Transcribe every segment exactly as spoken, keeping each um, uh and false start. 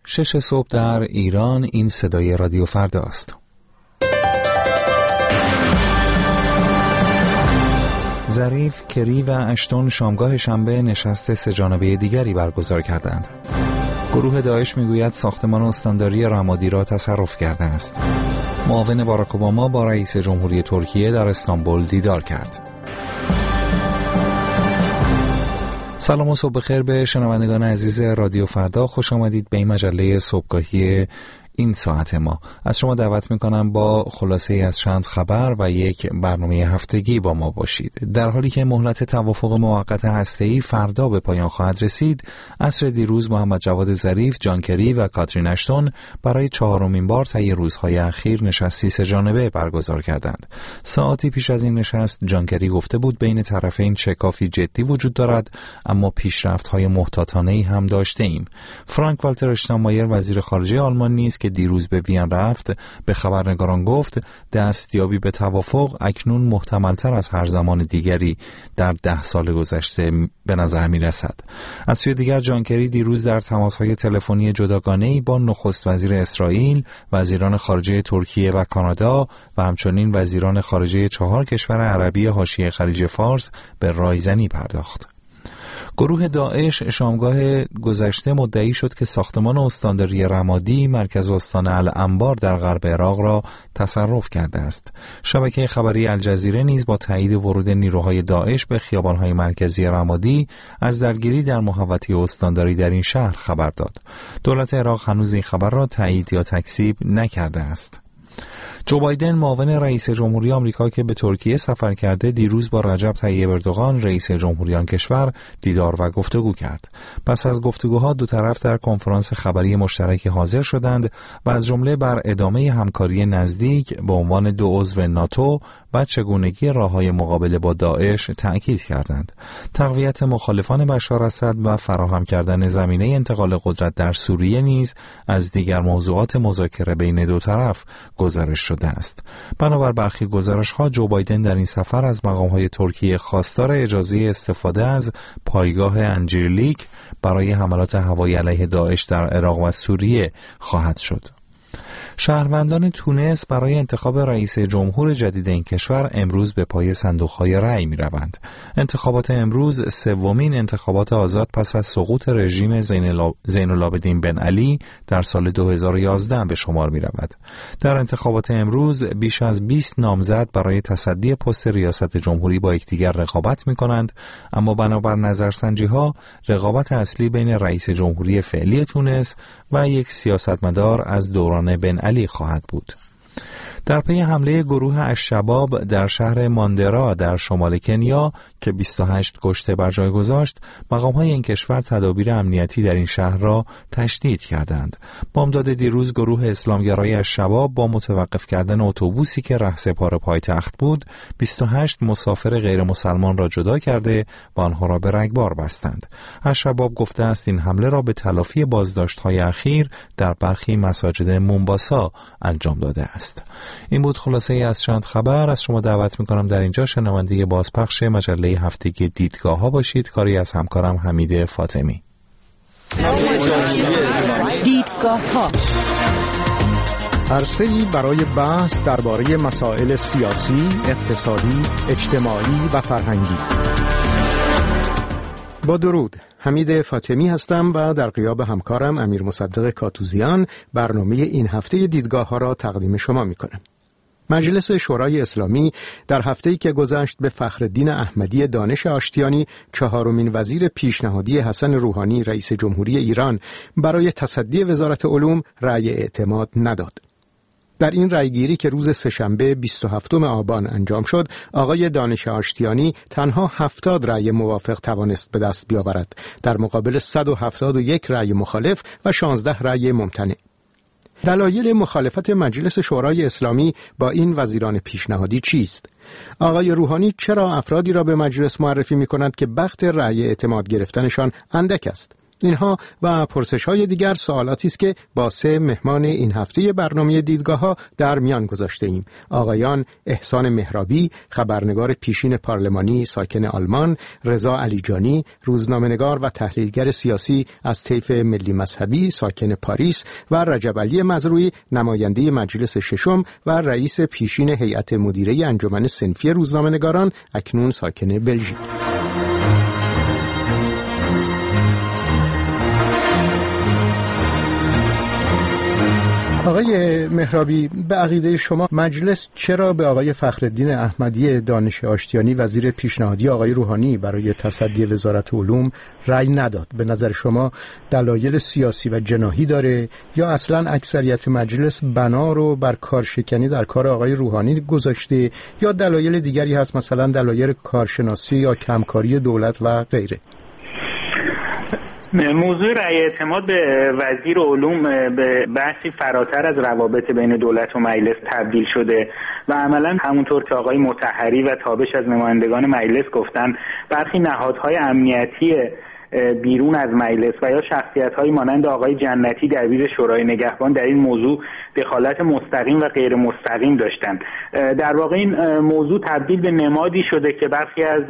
شش صبح در ایران. این صدای رادیو فردا است. ظریف، کری و اشتون شامگاه شنبه نشست سه‌جانبه دیگری برگزار کردند. گروه داعش میگوید ساختمان استانداری رمادی را تصرف کرده است. معاون باراک اوباما با رئیس جمهوری ترکیه در استانبول دیدار کرد. سلام و صبح بخیر به شنوندگان عزیز رادیو فردا. خوش آمدید به این مجله صبحگاهی این ساعت ما. از شما دعوت میکنم با خلاصه از چند خبر و یک برنامه هفتگی با ما باشید. در حالی که مهلت توافق موقت هسته‌ای فردا به پایان خواهد رسید، عصر دیروز محمد جواد ظریف، جان کری و کاترین اشتون برای چهارمین بار طی روزهای اخیر نشستی سه‌جانبه برگزار کردند. ساعتی پیش از این نشست، جان کری گفته بود بین طرفین شکافی جدی وجود دارد، اما پیشرفت‌های محتاطانه‌ای هم داشته ایم. فرانک والتر اشتاینمایر وزیر خارجه آلمان نیز که دیروز به وین رفت، به خبرنگاران گفت دستیابی به توافق اکنون محتمل‌تر از هر زمان دیگری در ده سال گذشته به نظر می رسد. از سوی دیگر جان کری دیروز در تماس‌های تلفنی جداگانه‌ای با نخست وزیر اسرائیل، وزیران خارجه ترکیه و کانادا و همچنین وزیران خارجه چهار کشور عربی حاشیه خلیج فارس به رایزنی پرداخت. گروه داعش شامگاه گذشته مدعی شد که ساختمان استانداری رمادی مرکز استان الانبار در غرب عراق را تصرف کرده است. شبکه خبری الجزیره نیز با تایید ورود نیروهای داعش به خیابان‌های مرکزی رمادی از درگیری در محوطه استانداری در این شهر خبر داد. دولت عراق هنوز این خبر را تایید یا تکذیب نکرده است. جو بایدن معاون رئیس جمهوری آمریکا که به ترکیه سفر کرده دیروز با رجب طیب اردوغان رئیس جمهوری آن کشور دیدار و گفتگو کرد. پس از گفتگوها دو طرف در کنفرانس خبری مشترکی حاضر شدند و از جمله بر ادامه همکاری نزدیک به عنوان دو عضو ناتو و چگونگی راه‌های مقابله با داعش تأکید کردند. تقویت مخالفان بشار اسد و فراهم کردن زمینه انتقال قدرت در سوریه نیز از دیگر موضوعات مذاکره بین دو طرف گزارش شده است. بنابر برخی گزارش‌ها جو بایدن در این سفر از مقام‌های ترکیه خواستار اجازه استفاده از پایگاه انجیرلیک برای حملات هوایی علیه داعش در عراق و سوریه خواهد شد. شهروندان تونس برای انتخاب رئیس جمهور جدید این کشور امروز به پای صندوق‌های رأی می‌روند. انتخابات امروز سومین انتخابات آزاد پس از سقوط رژیم زین العابدین بن علی در سال دو هزار و یازده به شمار می‌رود. در انتخابات امروز بیش از بیست نامزد برای تصدی پست ریاست جمهوری با یکدیگر رقابت می‌کنند، اما بنابر نظرسنجی‌ها رقابت اصلی بین رئیس جمهوری فعلی تونس و یک سیاستمدار از دوران بن علی خواهد بود. در پی حمله گروه الشباب در شهر ماندرا در شمال کنیا که بیست و هشت کشته بر جای گذاشت، مقام‌های این کشور تدابیر امنیتی در این شهر را تشدید کردند. بامداد دیروز گروه اسلامگرای الشباب با متوقف کردن اتوبوسی که رهسپار پایتخت بود، بیست و هشت مسافر غیر مسلمان را جدا کرده و آنها را به رگبار بستند. الشباب گفته است این حمله را به تلافی بازداشت‌های اخیر در برخی مساجد مونباسا انجام داده است. این بود خلاصه ای از چند خبر. از شما دعوت میکنم در اینجا شنونده بازپخش مجله هفتگی دیدگاه ها باشید. کاری از همکارم حمید فاطمی. دیدگاه ها عرصه‌ای برای بحث درباره مسائل سیاسی، اقتصادی، اجتماعی و فرهنگی. با درود، حمید فاطمی هستم و در غیاب همکارم امیر مصدق کاتوزیان برنامه این هفته دیدگاه ها را تقدیم شما می کنم. مجلس شورای اسلامی در هفته‌ای که گذشت به فخرالدین احمدی دانش آشتیانی، چهارمین وزیر پیشنهادی حسن روحانی رئیس جمهوری ایران، برای تصدی وزارت علوم رأی اعتماد نداد. در این رأیگیری که روز سه‌شنبه بیست و هفتم آبان انجام شد، آقای دانش آشتیانی تنها هفتاد رأی موافق توانست به دست بیاورد، در مقابل صد و هفتاد و یک رأی مخالف و شانزده رأی ممتنع. دلایل مخالفت مجلس شورای اسلامی با این وزیران پیشنهادی چیست؟ آقای روحانی چرا افرادی را به مجلس معرفی می کند که بخت رأی اعتماد گرفتنشان اندک است؟ اینها و پرسش‌های دیگر سوالاتی است که با سه مهمان این هفته برنامه دیدگاه‌ها در میان گذاشته ایم. آقایان احسان مهرابی، خبرنگار پیشین پارلمانی ساکن آلمان، رضا علیجانی، روزنامه‌نگار و تحلیلگر سیاسی از طیف ملی مذهبی ساکن پاریس و رجب علی مزروعی، نماینده مجلس ششم و رئیس پیشین هیئت مدیره انجمن صنفی روزنامه‌نگاران، اکنون ساکن بلژیک. آقای مهرابی، به عقیده شما مجلس چرا به آقای فخرالدین احمدی دانش آشتیانی وزیر پیشنهادی آقای روحانی برای تصدی وزارت علوم رأی نداد؟ به نظر شما دلایل سیاسی و جناحی داره یا اصلا اکثریت مجلس بنا رو بر کارشکنی در کار آقای روحانی گذاشته یا دلایل دیگری هست، مثلا دلایل کارشناسی یا کمکاری دولت و غیره؟ موضوع رأی اعتماد به وزیر علوم به بحثی فراتر از روابط بین دولت و مجلس تبدیل شده و عملا همونطور که آقای مطهری و تابش از نمایندگان مجلس گفتن، برخی نهادهای امنیتی بیرون از مجلس و یا شخصیت‌های مانند آقای جنتی دبیر شورای نگهبان در این موضوع دخالت مستقیم و غیر مستقیم داشتند. در واقع این موضوع تبدیل به نمادی شده که برخی از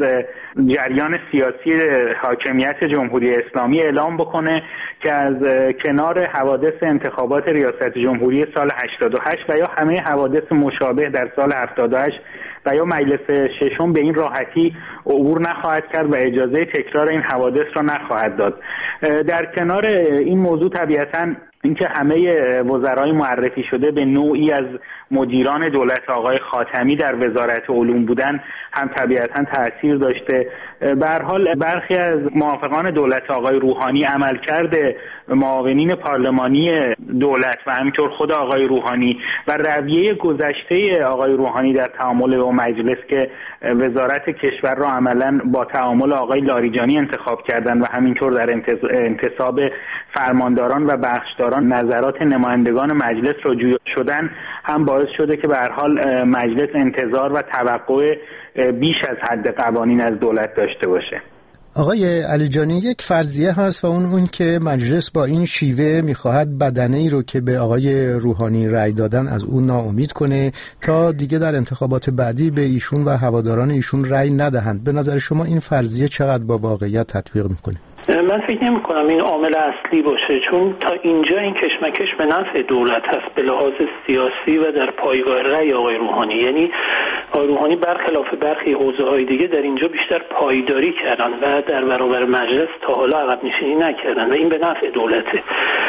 جریان سیاسی حاکمیت جمهوری اسلامی اعلام بکنه که از کنار حوادث انتخابات ریاست جمهوری سال هشتاد و هشت و یا همه حوادث مشابه در سال هفتاد و هشت و یا مجلس ششم به این راحتی عبور نخواهد کرد و اجازه تکرار این حوادث را نخواهد داد. در کنار این موضوع طبیعتاً اینکه همه وزرای معرفی شده به نوعی از مدیران دولت آقای خاتمی در وزارت علوم بودن هم طبیعتاً تأثیر داشته. به هر حال برخی از موافقان دولت آقای روحانی عملکرد معاونین پارلمانی دولت و همینطور خود آقای روحانی و رویه گذشته آقای روحانی در تعامل با مجلس که وزارت کشور را عملاً با تعامل آقای لاریجانی انتخاب کردند و همینطور در انتصاب فرمانداران و بخشداران نظرات نمایندگان مجلس رجوع شدن هم باعث شده که به هر حال مجلس انتظار و توقع بیش از حد قوانین از دولت داشته باشه. آقای علیجانی، یک فرضیه هست و اون اون که مجلس با این شیوه میخواهد بدنه‌ای رو که به آقای روحانی رأی دادن از اون ناامید کنه تا دیگه در انتخابات بعدی به ایشون و هواداران ایشون رأی ندهند. به نظر شما این فرضیه چقدر با واقعیت تطبیق میکنه؟ من فکر نمی کنم این عامل اصلی باشه، چون تا اینجا این کشمکش به نفع دولت هست به لحاظ سیاسی و در پایگاه رأی آقای روحانی. یعنی آقای روحانی برخلاف برخی حوزه‌های دیگه در اینجا بیشتر پایداری کردن و در برابر مجلس تا حالا عقب نشینی نکردن و این به نفع دولته.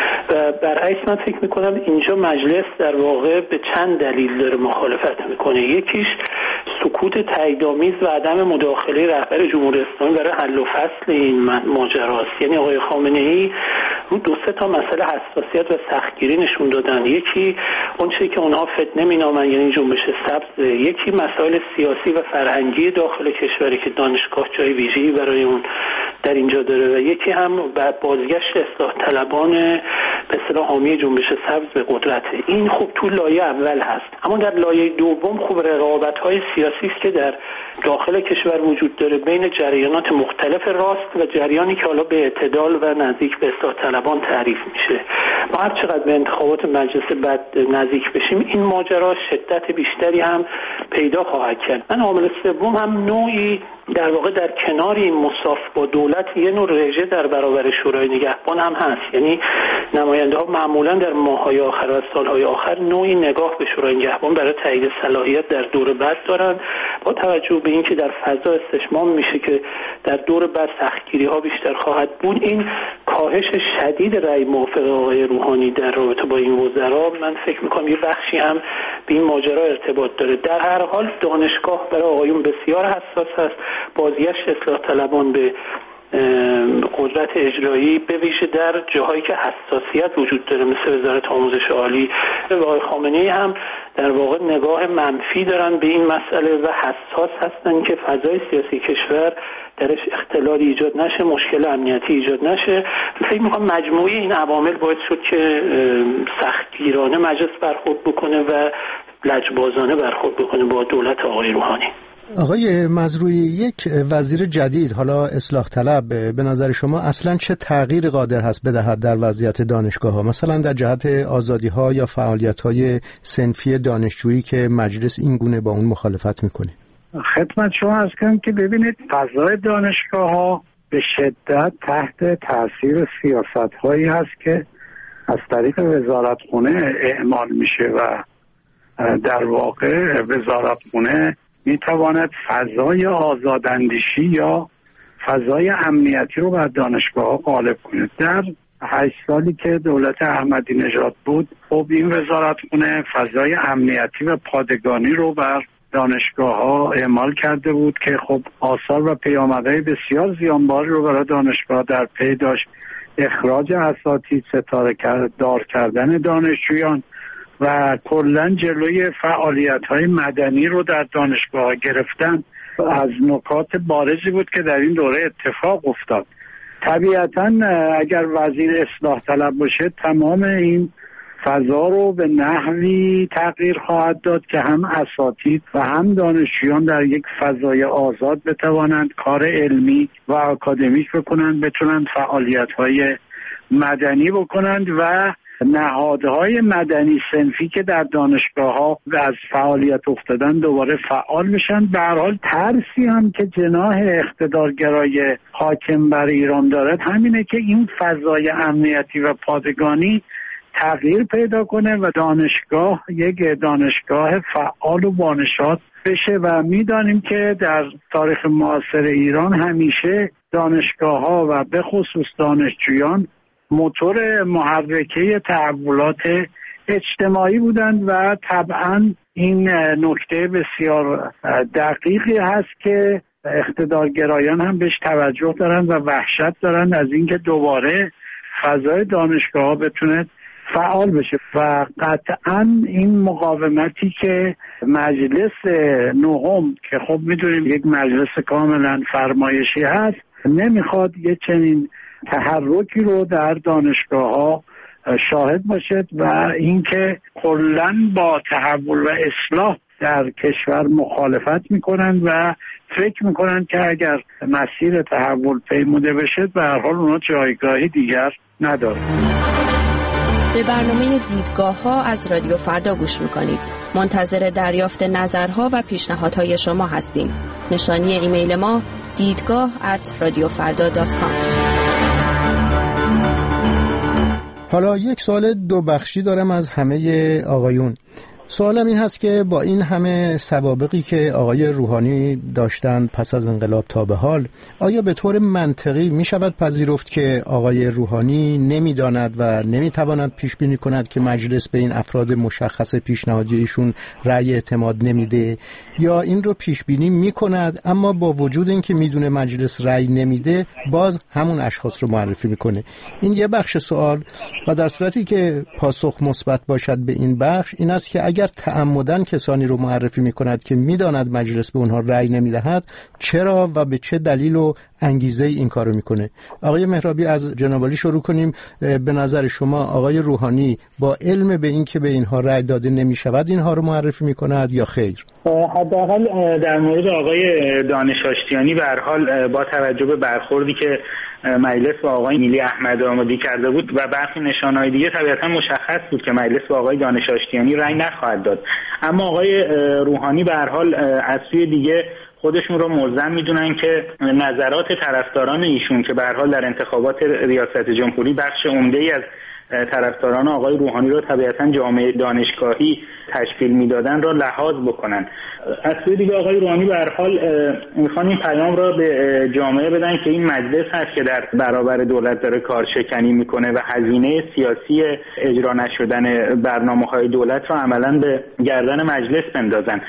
و برعکس من فکر میکنم اینجا مجلس در واقع به چند دلیل داره مخالفت میکنه. یکیش سکوت تاییدآمیز و عدم مداخله رهبر جمهوری اسلامی برای حل و فصل این ماجراست. یعنی آقای خامنه‌ای رو دو سه تا مسئله حساسیت و سختگیری نشون دادن. یکی اون چیزی که اونها فتنه مینامن یعنی جنبش سبز، یکی مسائل سیاسی و فرهنگی داخل کشوری که دانشگاه جای ویژه‌ای برای اون در اینجا داره و یکی هم بازگشت اصلاح طلبان به اصطلاح حامی جنبش سبز به قدرت. این خب تو لایه اول هست، اما در لایه دوم خب رقابت‌های سیاسی است که در داخل کشور وجود داره بین جریانات مختلف راست و جریانی که حالا به اعتدال و نزدیک به اصلاح طلبان تعریف میشه. ما هر چقدر به انتخابات مجلس بعد نزدیک بشیم این ماجرا شدت بیشتری هم پیدا خواهد کرد. من عامل سوم هم نوعی در واقع در کنار این مصاف با دولت یه نوع رژه در برابر شورای نگهبان هم هست. یعنی نماینده ها معمولا در ماه‌های آخر و سال‌های آخر نوعی نگاه به شورای نگهبان برای تایید صلاحیت در دور بعد دارن، با توجه به اینکه در فضا استشمام میشه که در دور بعد سختگیری ها بیشتر خواهد بود. این کاهش شدید رأی موافق آقای روحانی در رابطه با این وزرا من فکر میکنم یه بخشی هم به این ماجرا ارتباط داره. در هر حال دانشگاه برای آقایون بسیار حساس است. بازگشت اصلاح طلبان به قدرت اجرایی به ویژه در جاهایی که حساسیت وجود داره مثل وزارت آموزش عالی و آقای خامنه‌ای هم در واقع نگاه منفی دارن به این مسئله و حساس هستن که فضای سیاسی کشور درش اختلالی ایجاد نشه، مشکل امنیتی ایجاد نشه. فکر می‌کنم مجموعه این عوامل باعث شد که سختگیرانه مجلس برخورد بکنه و لجبازانه برخورد بکنه با دولت آقای روحانی. آقای مزروعی، یک وزیر جدید حالا اصلاح طلب به نظر شما اصلا چه تغییر قادر هست بدهد در وضعیت دانشگاه ها، مثلا در جهت آزادی ها یا فعالیت های صنفی دانشجویی که مجلس این گونه با اون مخالفت میکنه؟ خدمت شما عرض کنم که ببینید فضای دانشگاه ها به شدت تحت تاثیر سیاست هایی هست که از طریق وزارتخونه اعمال میشه و در واقع وزارتخونه میتواند فضای آزاداندیشی یا فضای امنیتی رو بر دانشگاه ها غالب کنه. در هشت سالی که دولت احمدی نژاد بود، خب این وزارتخونه فضای امنیتی و پادگانی رو بر دانشگاه ها اعمال کرده بود که خب آثار و پیامدهای بسیار زیانباری رو برای دانشگاه در پی داشت. اخراج اساتید، ستاره دار کردن دانشجویان و کلا جلوی فعالیت‌های مدنی رو در دانشگاه گرفتن از نکات بارزی بود که در این دوره اتفاق افتاد. طبیعتاً اگر وزیر اصلاح طلب باشه تمام این فضا رو به نحوی تغییر خواهد داد که هم اساتید و هم دانشجویان در یک فضای آزاد بتوانند کار علمی و آکادمیک بکنند، بتونند فعالیت‌های مدنی بکنند و نهادهای مدنی صنفی که در دانشگاه ها از فعالیت افتادن دوباره فعال میشن. به هر حال ترسی هم که جناح اقتدارگرای حاکم بر ایران دارد همینه که این فضای امنیتی و پادگانی تغییر پیدا کنه و دانشگاه یک دانشگاه فعال و بانشاد بشه و میدانیم که در تاریخ معاصر ایران همیشه دانشگاه ها و به خصوص دانشجویان موتور محرکه تحولات اجتماعی بودند و طبعا این نکته بسیار دقیقی هست که اقتدارگرایان هم بهش توجه دارن و وحشت دارن از اینکه دوباره فضای دانشگاه ها بتونه فعال بشه و قطعا این مقاومتی که مجلس نهم که خب میدونیم یک مجلس کاملا فرمایشی هست نمیخواد یه چنین تحرکی رو در دانشگاه ها شاهد باشد و اینکه کلاً با تحول و اصلاح در کشور مخالفت میکنن و فکر میکنن که اگر مسیر تحول پیموده بشه به هر حال اونا جایگاهی دیگر نداره. به برنامه دیدگاه ها از رادیو فردا گوش میکنید. منتظر دریافت نظرها و پیشنهادهای شما هستیم. نشانی ایمیل ما دیدگاه ات رادیو فردا دات کام. حالا یک سوال دو بخشی دارم از همه آقایون. سوالم این هست که با این همه سوابقی که آقای روحانی داشتن پس از انقلاب تا به حال، آیا به طور منطقی می شود پذیرفت که آقای روحانی نمی داند و نمی تواند پیش بینی کند که مجلس به این افراد مشخص پیشنهادی ایشون رأی اعتماد نمیده، یا این رو پیش بینی می کند اما با وجود اینکه می دونه مجلس رأی نمیده باز همون اشخاص رو معرفی میکنه؟ این یه بخش سوال. و در صورتی که پاسخ مثبت باشد به این بخش، این است که اگر تعمدن کسانی رو معرفی میکند که میداند مجلس به اونها رأی نمیدهد، چرا و به چه دلیل و انگیزه این کارو میکنه؟ آقای مهرابی از جناب عالی شروع کنیم. به نظر شما آقای روحانی با علم به این که به اینها رأی داده نمیشود اینها رو معرفی میکند یا خیر؟ حداقل در مورد آقای دانش آشتیانی به هر حال با توجه به برخوردی که مجلس با آقای میلی احمد آمادی کرده بود و برخی نشانه‌های دیگه طبیعتا مشخص بود که مجلس با آقای دانش آشتیانی رأی نخواهد داد. اما آقای روحانی به هر حال از سوی دیگه خودشون رو ملزم میدونن که نظرات طرفداران ایشون که به هر حال در انتخابات ریاست جمهوری بخش عمده‌ای از طرفداران آقای روحانی رو طبیعتا جامعه دانشگاهی تشکیل میدادن را لحاظ بکنن. از سوی دیگه آقای روحانی به هر حال میخوان این پیام را به جامعه بدن که این مجلس هست که در برابر دولت داره کارشکنی میکنه و هزینه سیاسی اجرا نشدن برنامه‌های دولت را عملاً به گردن مجلس بندازن.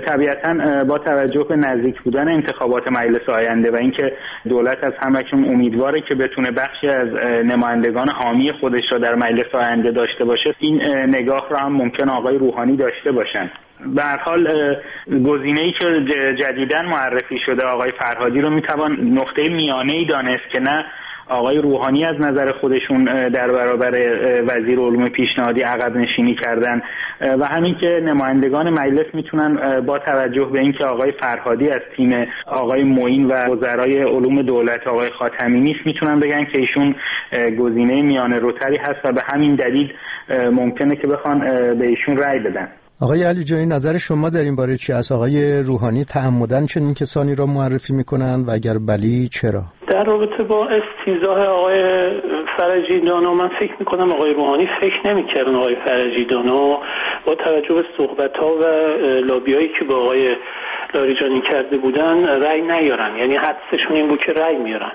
طبیعتا با توجه به نزدیک بودن انتخابات مجلس آینده و اینکه دولت از همکنون امیدواره که بتونه بخشی از نمایندگان حامی خودش را در مجلس آینده داشته باشه، این نگاه را هم ممکن آقای روحانی داشته باشن. به هر حال گزینه‌ای که جدیداً معرفی شده آقای فرهادی رو میتوان نقطه میانه‌ای دانست که نه آقای روحانی از نظر خودشون در برابر وزیر علوم پیشنهادی عقب نشینی کردن و همین که نمایندگان مجلس میتونن با توجه به اینکه آقای فرهادی از تیم آقای معین و وزرای علوم دولت آقای خاتمی نیست میتونن بگن که ایشون گزینه میانه روتری هست و به همین دلیل ممکنه که بخوان به ایشون رأی بدن. آقای علی جایی نظر شما در این باره چی است؟ آقای روحانی تعمدن چنین کسانی را معرفی میکنن و اگر بلی چرا؟ در رابطه با استیضاح آقای فرجی دانا من فکر میکنم آقای روحانی فکر نمیکردن آقای فرجی دانا با توجه به صحبت‌ها و لابیایی که با آقای لاریجانی کرده بودن رأی نیارن، یعنی حدسشون این بود که رأی میارن.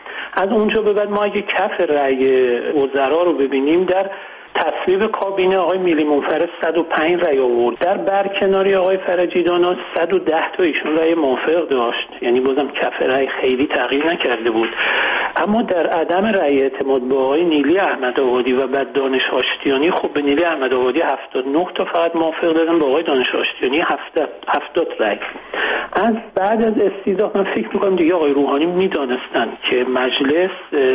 از اونجا به بعد ما اگه کف رأی وزرا رو ببینیم، در تصویب کابینه آقای میلی منفرد صد و پنج رأی آورد، در برکناری آقای فرجی دانا صد و ده تا ایشون رأی موافق داشت، یعنی بازم کف رأی خیلی تغییر نکرده بود. اما در عدم رأی اعتماد با آقای نیلی احمدآبادی و بعد دانش آشتیانی، خب به نیلی احمدآبادی هفتاد و نه تا فقط موافق دادن، با آقای دانش آشتیانی هفتاد رأی. از بعد از استیضاح من فکر می‌کنم دیگه آقای روحانی می‌دانستن که مجلس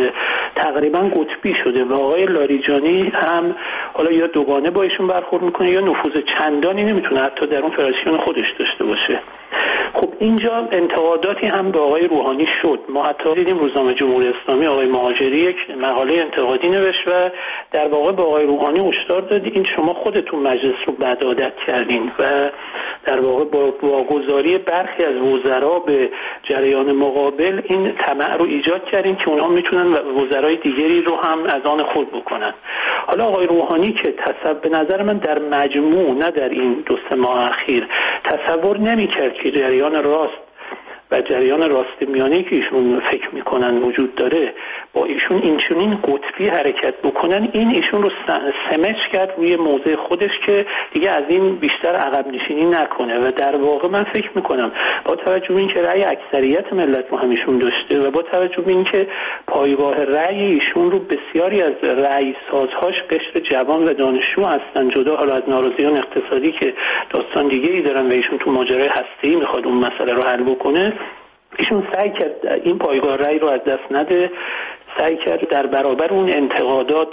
تقریبا قطبی شده و آقای لاریجانی هم حالا یا دوگانه با ایشون برخورد میکنه یا نفوذ چندانی نمیتونه حتی در اون فراسیون خودش داشته باشه. خب اینجا انتقاداتی هم به آقای روحانی شد. ما حتی دیدیم روزنامه جمهوری اسلامی آقای مهاجری یک مقاله انتقادی نوشت و در واقع به آقای روحانی هشدار داد این شما خودتون مجلس رو بد عادت کردین و در واقع با واگذاری برخی از وزرا به جریان مقابل این طمع رو ایجاد کردین که اونها میتونن وزرای دیگری رو هم از آن خود بکنن. حالا آقای روحانی که تصور به نظر من در مجموع نه در این دو سه ماه اخیر تصور نمی‌کرد که جریان راست و جریان راست میانه که ایشون فکر میکنن وجود داره با ایشون اینچنین قطبی حرکت بکنن، این ایشون رو سمج کرد روی موضع خودش که دیگه از این بیشتر عقب نشینی نکنه و در واقع من فکر میکنم با توجه به اینکه رأی اکثریت ملت رو همیشون داشته و با توجه به اینکه پایگاه رأی ایشون رو بسیاری از رأی سازهاش قشر جوان و دانشجو هستن، جدا حالا از ناراضیان اقتصادی که داستان دیگه ای دارن و ایشون تو ماجرای هسته‌ای میخواد اون مسئله رو حل بکنه، ایشون سعی کرد این پایگاه رأی رو از دست نده، سعی کرد در برابر اون انتقادات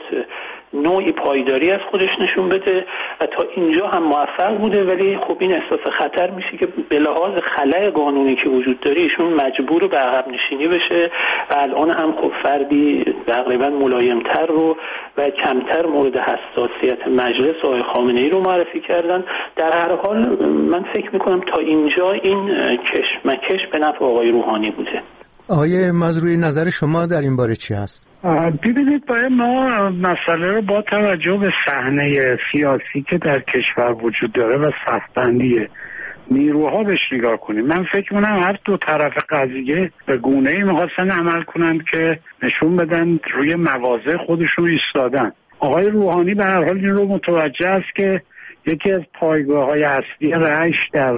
نوعی پایداری از خودش نشون بده و تا اینجا هم موفق بوده. ولی خب این احساس خطر میشه که به لحاظ خلأ قانونی که وجود داره ایشون مجبور به عقب نشینی بشه و الان هم خب فردی تقریبا ملایمتر رو و کمتر مورد حساسیت مجلس آقای خامنه‌ای رو معرفی کردن. در هر حال من فکر میکنم تا اینجا این کشمکش به نفع آقای روحانی بوده. آقای مزروعی نظر شما در این باره چی هست؟ ببینید باید ما مسئله رو با توجه به صحنه سیاسی که در کشور وجود داره و صف‌بندی نیروها بهش نگاه کنیم. من فکر می‌کنم هر دو طرف قضیه به گونه‌ای می‌خواستن عمل کنند که نشون بدن روی مواضع خودشون ایستادن. آقای روحانی به هر حال این رو متوجه است که یکی از پایگاه‌های اصلی رأیش در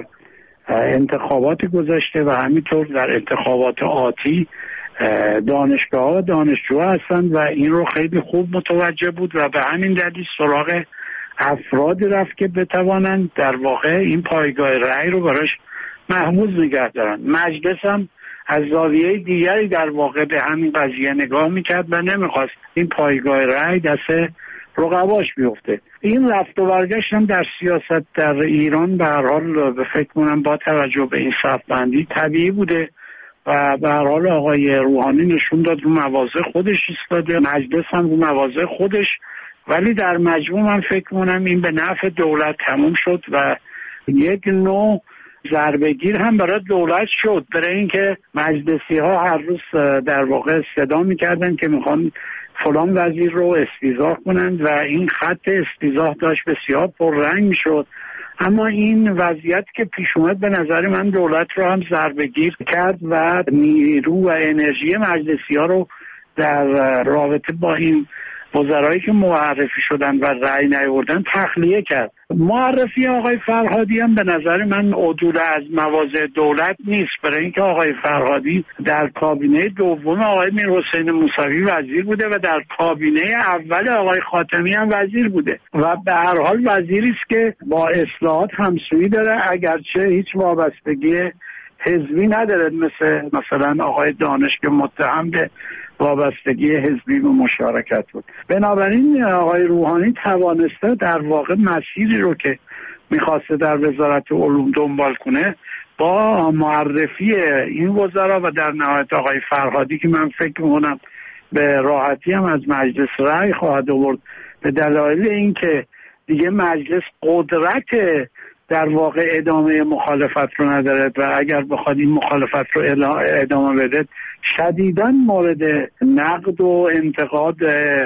انتخابات گذشته و همینطور در انتخابات آتی دانشگاه و دانشجو هستند و این رو خیلی خوب متوجه بود و به همین دلیل سراغ افرادی رفت که بتوانند در واقع این پایگاه رأی رو براش محفوظ نگه دارن. مجلس هم از زاویه دیگری در واقع به همین قضیه نگاه میکرد و نمیخواست این پایگاه رأی دست رقباش بیفته. این رفت و برگشت هم در سیاست در ایران به هر حال به فکر کنم با توجه به این صف‌بندی طبیعی بوده و به هر حال آقای روحانی نشون داد رو مواضع خودش ایستاده، مجلس هم رو مواضع خودش، ولی در مجموع من فکر کنم این به نفع دولت تموم شد و یک نوع ضربه‌گیر هم برای دولت شد، برای اینکه مجلسی ها هر روز در واقع صدا میکردن که میخوان فلان وزیر رو استیضاح کنند و این خط استیضاح داشت بسیار پررنگ میشد. اما این وضعیت که پیش اومد به نظر من دولت رو هم ضربه‌گیر کرد و نیرو و انرژی مجلسی ها رو در رابطه با این وزرایی که معرفی شدن و رأی نیاوردن تخلیه کرد. معرفی آقای فرهادی هم به نظر من عدول از مواضع دولت نیست، برای اینکه آقای فرهادی در کابینه دوم آقای میرحسین موسوی وزیر بوده و در کابینه اول آقای خاتمی هم وزیر بوده و به هر حال وزیری است که با اصلاحات همسویی داره، اگرچه هیچ وابستگی حزبی نداره مثل مثلا آقای دانش که متهم به وابستگی حزبی و مشارکت بود. بنابراین آقای روحانی توانسته در واقع مسیری رو که میخواسته در وزارت علوم دنبال کنه با معرفی این وزرا و در نهایت آقای فرهادی که من فکر میکنم به راحتی هم از مجلس رأی خواهد آورد، به دلایل اینکه دیگه مجلس قدرت در واقع ادامه مخالفت رو نداره و اگر بخواد این مخالفت رو ادامه بده شدیداً مورد نقد و انتقاد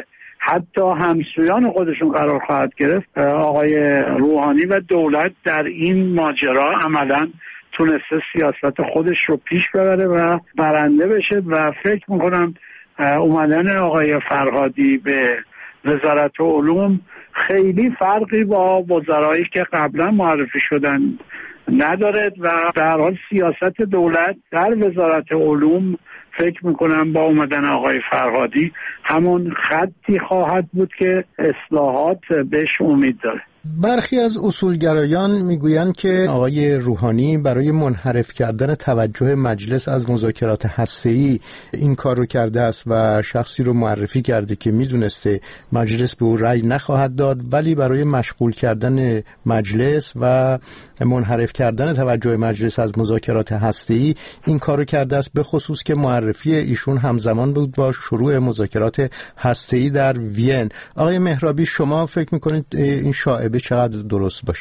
حتی همسویان خودشون قرار خواهد گرفت. آقای روحانی و دولت در این ماجرا عملاً تونسته سیاست خودش رو پیش ببره و برنده بشه و فکر میکنم اومدن آقای فرهادی به وزارت علوم خیلی فرقی با وزرایی که قبلا معرفی شدن ندارد و در حال سیاست دولت در وزارت علوم فکر میکنم با اومدن آقای فرهادی همون خطی خواهد بود که اصلاحات بهش امید داره. برخی از اصولگرایان میگویند که آقای روحانی برای منحرف کردن توجه مجلس از مذاکرات هسته‌ای این کار رو کرده است و شخصی رو معرفی کرده که میدونسته مجلس به او رأی نخواهد داد، ولی برای مشغول کردن مجلس و منحرف کردن توجه مجلس از مذاکرات هسته‌ای این کار رو کرده است، به خصوص که معرفی ایشون همزمان بود با شروع مذاکرات هسته‌ای در وین. آقای مهرابی، شما فکر میکنید این شایعه چقدر درست باشه؟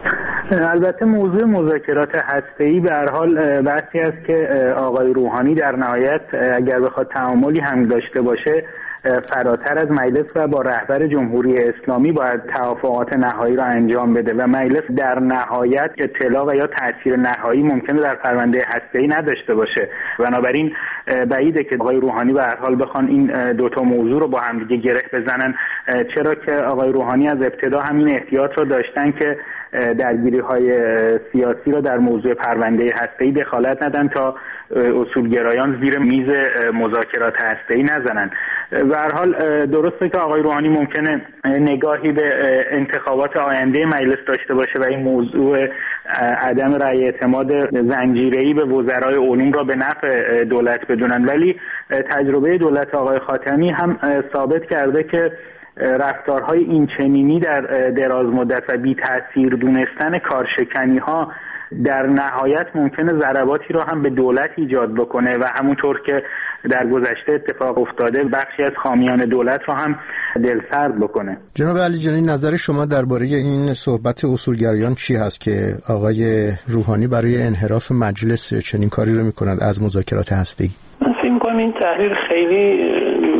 البته موضوع مذاکرات هسته‌ای به هر حال بحثی است که آقای روحانی در نهایت اگر بخواد تعاملی هم داشته باشه فراتر از مجلس و با رهبر جمهوری اسلامی باید توافقات نهایی را انجام بده و مجلس در نهایت اطلاع و یا تاثیر نهایی ممکنه در پرونده هسته‌ای نداشته باشه. بنابراین بعیده که آقای روحانی به هر حال بخوان این دوتا موضوع رو با هم دیگه گره بزنن، چرا که آقای روحانی از ابتدا همین احتیاط رو داشتن که درگیری‌های سیاسی را در موضوع پرونده هسته‌ای دخالت ندن تا اصولگرایان زیر میز مذاکرات هسته‌ای نزنن. به هر حال درسته که آقای روحانی ممکنه نگاهی به انتخابات آینده مجلس داشته باشه و این موضوع عدم رأی اعتماد زنجیره‌ای به وزرای علوم را به نفع دولت بدونن، ولی تجربه دولت آقای خاتمی هم ثابت کرده که رفتارهای این چنینی در دراز مدت و بی تأثیر دونستن کارشکنی ها در نهایت ممکنه ضرباتی رو هم به دولت ایجاد بکنه و همونطور که در گذشته اتفاق افتاده بخشی از حامیان دولت رو هم دلسرد بکنه. جناب علی جانی، نظر شما درباره این صحبت اصولگرایان چی هست که آقای روحانی برای انحراف مجلس چنین کاری رو میکنند از مذاکرات هسته‌ای؟ من فکر می‌کنم این تحلیل خیلی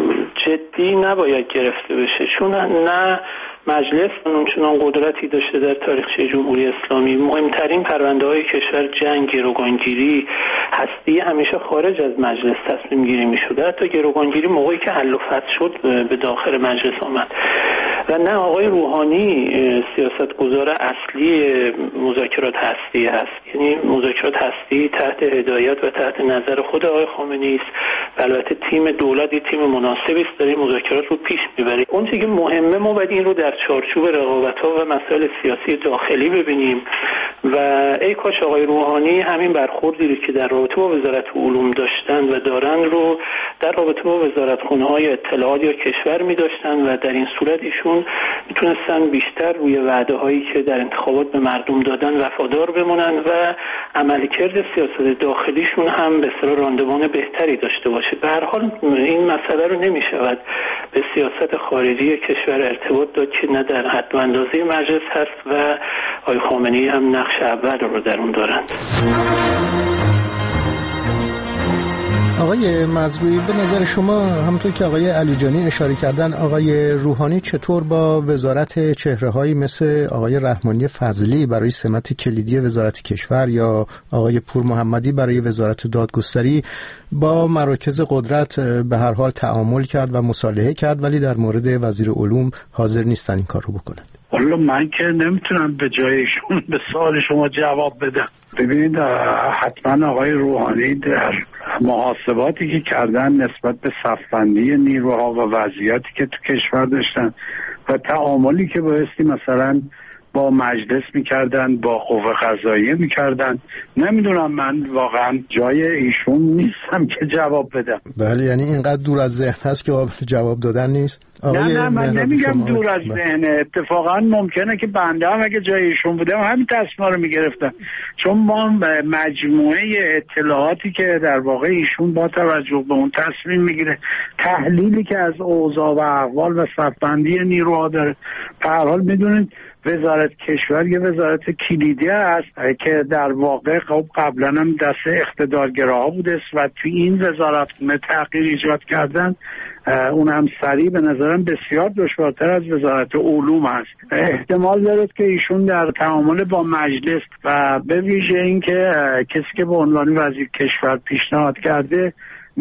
جدی نباید گرفته بشه، چون نه مجلس اونچنان قدرتی داشته در تاریخچه جمهوری اسلامی. مهمترین پرونده‌های کشور جنگ، گروگانگیری، هستی همیشه خارج از مجلس تصمیم گیری می‌شده. حتی گروگانگیری موقعی که حل و فصل شد به داخل مجلس آمد و نه آقای روحانی سیاستگزار اصلی مذاکرات هستی است. یعنی مذاکرات هستی تحت هدایت و تحت نظر خود آقای خامنه‌ای است. البته تیم دولت تیم مناسبی است داره مذاکرات رو پیش میبره. اون چیزی که مهمه ما باید این رو در چارچوب رقابت‌ها و مسائل سیاسی داخلی ببینیم و ای کاش آقای روحانی همین برخوردی رو که در رابطه با وزارت علوم داشتن و دارن رو در رابطه با وزارتخونه‌های اطلاعات یا کشور می‌داشتن و در این صورت ایشون میتونستن بیشتر روی وعده‌هایی که در انتخابات به مردم دادن وفادار بمونن و عملکرد سیاست داخلیشون هم به اصطلاح راندمان بهتری داشته باشه. به هر حال این مسئله رو نمی‌شود به سیاست خارجی کشور ارتباط داد که نه در حد و اندازه مجلس هست و آقای خامنه‌ای هم نقش اول رو در اون دارند. آقای مزروعی، به نظر شما همونطور که آقای علی جانی اشاره کردن، آقای روحانی چطور با وزارت چهره‌هایی مثل آقای رحمانی فضلی برای سمت کلیدی وزارت کشور یا آقای پور محمدی برای وزارت دادگستری با مراکز قدرت به هر حال تعامل کرد و مصالحه کرد، ولی در مورد وزیر علوم حاضر نیستن این کار رو بکنند؟ والا من که نمیتونم به جایشون به سوال شما جواب بدم. ببینید حتما آقای روحانی در محاسباتی که کردن نسبت به صفبندی نیروها و وضعیتی که تو کشور داشتن و تعاملی که بایستی مثلا با مجلس میکردن، با قوه قضاییه میکردن. نمیدونم، من واقعا جای ایشون نیستم که جواب بدم. بله، یعنی اینقدر دور از ذهن هست که قابل جواب دادن نیست. نه نه من نمیگم دور از ذهنه، اتفاقا ممکنه که بنده هم اگه جای ایشون بودم همین تصمیم رو میگرفتم، چون ما مجموعه اطلاعاتی که در واقع ایشون با توجه به اون تصمیم میگیره، تحلیلی که از اوضاع و احوال و صفبندی نیروها داره. به هر حال میدونید وزارت کشور یه وزارت کلیدی است که در واقع قبلا هم دست اقتدارگراها بوده و توی این وزارت تغییر ایجاد کردن، اون هم سریع به نظرم بسیار دشوارتر از وزارت علوم است. احتمال دارد که ایشون در تعامل با مجلس و به ویژه این که کسی که به عنوان وزیر کشور پیشنهاد کرده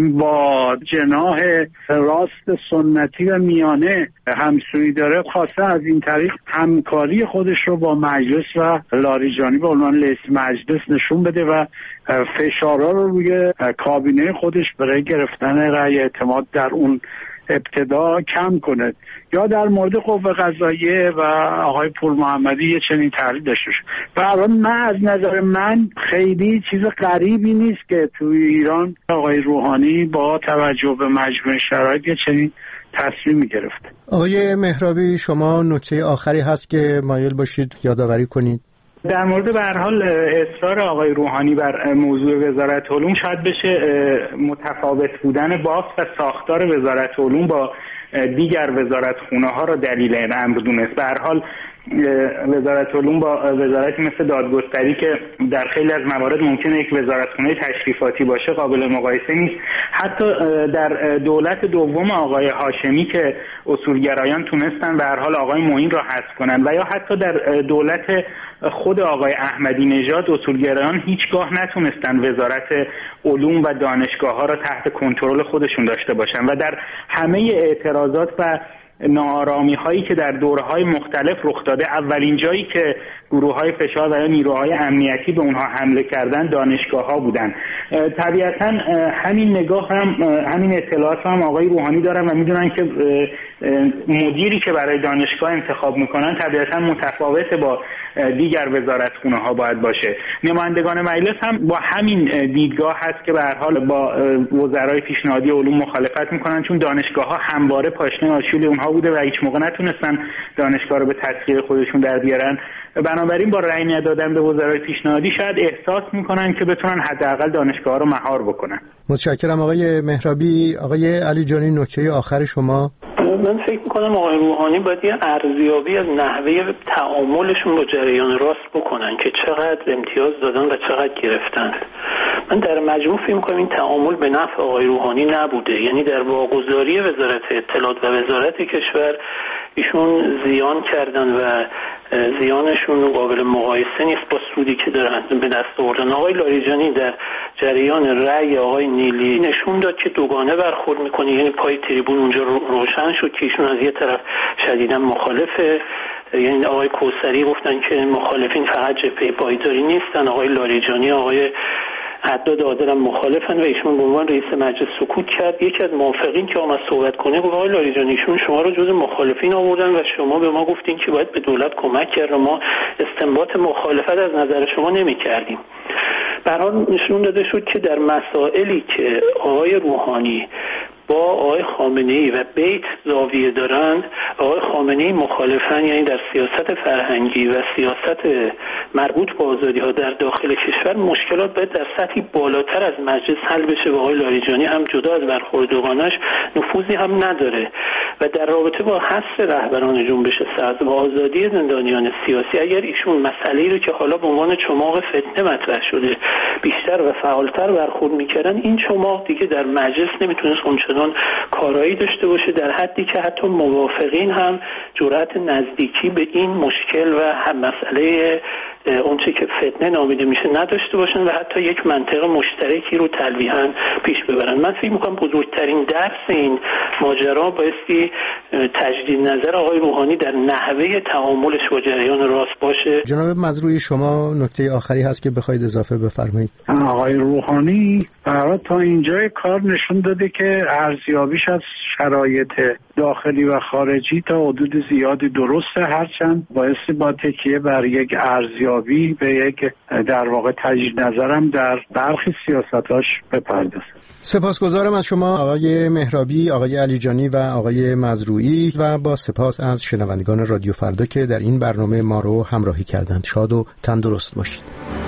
با جناح راست سنتی و میانه همسویی داره، خواسته از این طریق همکاری خودش رو با مجلس و لاریجانی به عنوان رئیس مجلس نشون بده و فشارها رو روی کابینه خودش برای گرفتن رأی اعتماد در اون ابتدا کم کنه. یا در مورد قوه قضاییه و آقای پور محمدی یه چنین تحلیل داشته باشه. برای من از نظر من خیلی چیز غریبی نیست که توی ایران آقای روحانی با توجه به مجموع شرایط یه چنین تصمیمی گرفته. آقای مهرابی، شما نکته آخری هست که مایل باشید یادآوری کنید؟ در مورد به هر حال اصرار آقای روحانی بر موضوع وزارت علوم شاید بشه متفاوت بودن بافت و ساختار وزارت علوم با دیگر وزارتخونه ها را دلیل این امر دونست. به هر حال وزارت علوم با وزارتی مثل دادگستری که در خیلی از موارد ممکنه یک وزارتخونه تشریفاتی باشه قابل مقایسه نیست. حتی در دولت دوم آقای هاشمی که اصولگرایان تونستن به هر حال آقای معین را حذف کنن و یا حتی در دولت خود آقای احمدی نژاد اصولگرایان هیچگاه نتونستن وزارت علوم و دانشگاه ها را تحت کنترل خودشون داشته باشن و در همه اعتراضات و ناآرامی هایی که در دوره‌های مختلف رخ داده، اولین جایی که گروه‌های فشار و یا نیروهای امنیتی به اونها حمله کردن دانشگاه‌ها بودن. طبیعتاً همین نگاه هم همین اطلاعات هم آقای روحانی دارن و میدونن که مدیری که برای دانشگاه انتخاب میکنن طبیعتاً متفاوت با دیگر وزارتخونه ها باید باشه. نمایندگان مجلس هم با همین دیدگاه هست که به هر حال با وزرای پیشنهادی علوم مخالفت میکنن، چون دانشگاه‌ها همواره پاشنه آشیل اونها بوده و هیچ موقع نتونستن دانشگاه رو به تسخیر خودشون در بیارن. بنابراین با رأی ندادن به وزرای پیشنهادی شاید احساس میکنن که بتونن حداقل دانشگاه رو مهار بکنن. متشکرم آقای مهرابی. آقای علی جانی، نکته آخر شما؟ من فکر میکنم آقای روحانی باید یه ارزیابی از نحوه تعاملشون با جریان راست بکنن که چقدر امتیاز دادن و چقدر گرفتن. من در مجموع فکر میکنم این تعامل به نفع آقای روحانی نبوده، یعنی در واگذاری وزارت اطلاعات و وزارت کشور ایشون زیان کردن و زیانشون قابل مقایسه نیست با سودی که دارن به دست آوردن. آقای لاریجانی در جریان رأی آقای نیلی نشون داد که دوگانه برخورد میکنه، یعنی پای تریبون اونجا روشن شد که ایشون از یه طرف شدیداً مخالفه، یعنی آقای کوثری گفتن که مخالفین فقط جبهه پایداری نیستن، آقای لاریجانی آقای حداد عادل هم مخالفن و ایشون به عنوان رئیس مجلس سکوت کرد. یکی از موافقین که آمد صحبت کنه گفت آقای لاریجانی ایشون شما رو جز مخالفین آوردن و شما به ما گفتین که باید به دولت کمک کرد و ما استنباط مخالفت از نظر شما نمی کردیم. به هر حال نشون داده شد که در مسائلی که آقای روحانی با آقای خامنه‌ای و بیت زاویه دارند، آقای خامنه‌ای مخالفن، یعنی در سیاست فرهنگی و سیاست مربوط به آزادی‌ها در داخل کشور مشکلات باید در سطحی بالاتر از مجلس حل بشه و آقای لاریجانی هم جدا از برخورد دوگانش نفوذی هم نداره. و در رابطه با حث رهبران جنبش سبز و آزادی زندانیان سیاسی، اگر ایشون مسئله‌ای رو که حالا به عنوان چماق فتنه مطرح شده بیشتر و فعالتر برخورد می‌کردن، این چماق دیگه در مجلس نمیتونست اونچنان کارایی داشته باشه، در حدی که حتی موافقین هم جرأت نزدیکی به این مشکل و هم مسئله اونچه که فتنه نامیده میشه نداشته باشن و حتی یک منطق مشترکی رو تلویحاً پیش ببرن. من فکر میکنم بزرگترین درس این ماجرا بایستی تجدید نظر آقای روحانی در نحوه تعاملش با جریان راست باشه. جناب مزروعی، شما نکته آخری هست که بخواید اضافه بفرمایید؟ آقای روحانی برای تا اینجای کار نشون داده که ارزیابیش از شرایط داخلی و خارجی تا حدود زیادی درسته، هرچند بایستی با تکیه بر یک ارزیابی به یک در واقع تجدید نظرم در برخی سیاستاش بپردازه. سپاسگزارم از شما آقای مهرابی، آقای علیجانی و آقای مزروعی و با سپاس از شنوندگان رادیو فردا که در این برنامه ما رو همراهی کردند. شاد و تندرست باشید.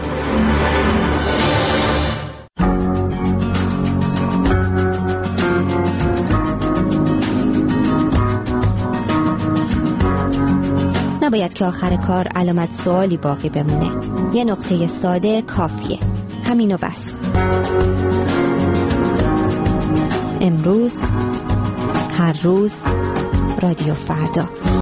نباید که آخر کار علامت سوالی باقی بمونه. یه نقطه ساده کافیه. همینو بس. امروز، هر روز، رادیو فردا.